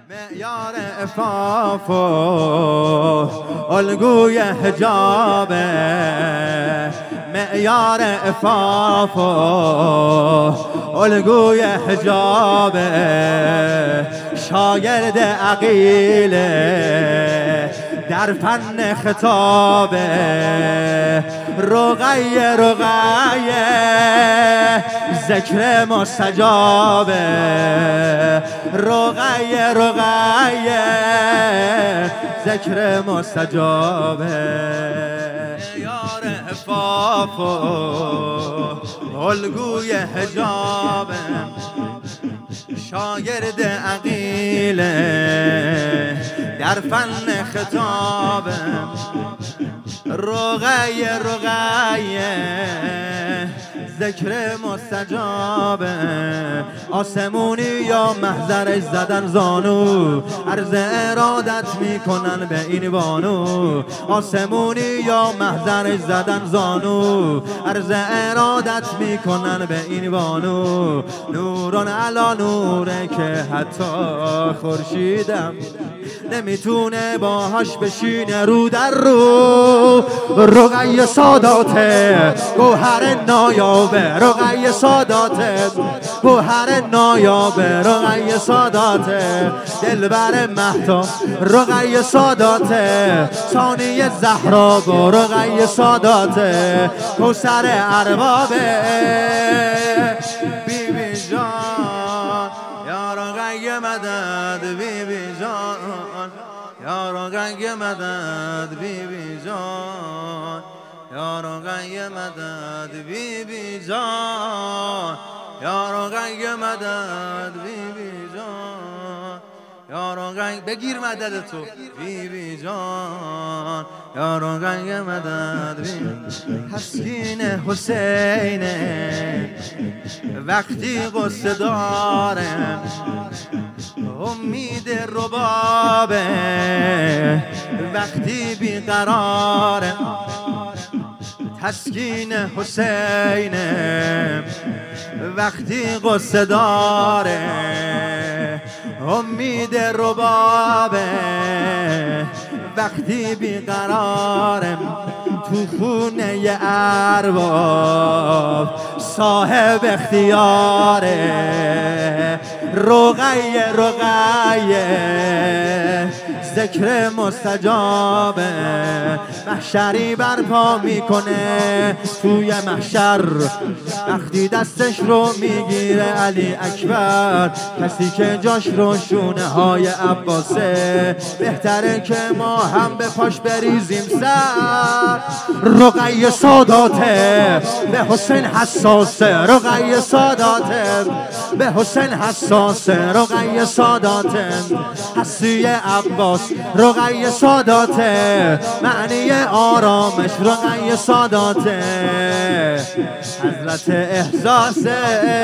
معیار عفاف و الگوی حجاب، معیار عفاف و الگوی حجاب، شاگرد عقیل در فن خطاب، رقیه رقیه ذکر مستجاب، رقیه رقیه ذکر مستجاب، معیار عفاف و الگوی حجاب، شاگرد عقیل در فن خطاب، رقیه رقیه ذکر مستجاب، آسمونی یا محضرش زدن زانو، عرض ارادت میکنن به این بانو، آسمونی یا محضرش زدن زانو، عرض ارادت میکنن به این بانو، نوران علا نوره که حتی خورشیدم نمیتونه باهاش بشینه رو در رو، رقیه ساداته گوهر نایابه، رقیه ساداته گوهر نایابه، رقیه ساداته دلبر مهتاب، رقیه ساداته ثانی زهرا و رقیه ساداته کوثر اربابه، بی بی جان یا رقیه مدد، بی بی جان یا رقیه مدد، بی بی جان یا رقیه مدد، بی بی جان یا رقیه مدد، بی بی جان یا رقیه بگیر مدد تو، بی بی جان یا رقیه مدد، تسکین حسین وقتی قصه داره، امید ربابه وقتی بیقراره، تسکین حسین وقتی قصه داره، امید ربابه وقتی بیقراره، تو خونه ارباب صاحب اختیاره، رقیه رقیه ذکر مستجابه، محشری برپا میکنه توی محشر، وقتی دستش رو میگیره علی اکبر، کسی که جاش رو شونه های عباسه، بهتره که ما هم به پاش بریزیم سر، رقیه ساداته به حسین حساسه، رقیه ساداته به حسین حساسه، رقیه ساداته هستی عباس، رقیه ساداته معنی آرامش، رقیه ساداته حضرت احساسه،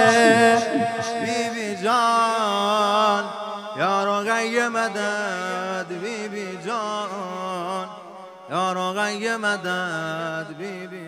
بی بی جان یا رقیه مدد، بی بی جان یا رقیه مدد، بی بی